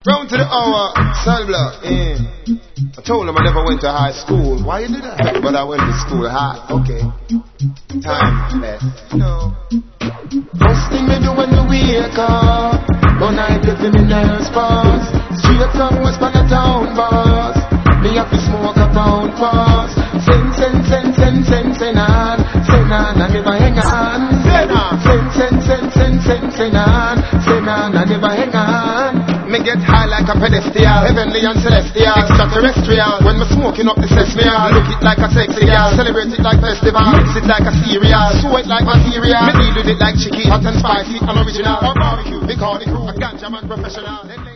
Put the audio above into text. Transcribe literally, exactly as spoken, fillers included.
Round to the hour, cell block, eh. I told him I never went to high school. Why you do that? But I went to school high, okay. Time left, no. First thing me do when me wake up, one night if me nerves pass. Straight from West on the town boss. Me have to smoke a pound pass. Send, send, send, send, send, send on. Send on, I never hang on. Send on. Send, send, send, send, send, send on. Send on, I never hang on. Me get high like a pedestal, heavenly and celestial, extraterrestrial. When me smoking up the sesame, look it like a sexy girl, celebrate it like festival, mix it like a cereal, sew it like material. Me deal with it like chicken, hot and spicy and original. Or barbecue, they call the crew a ganja man professional.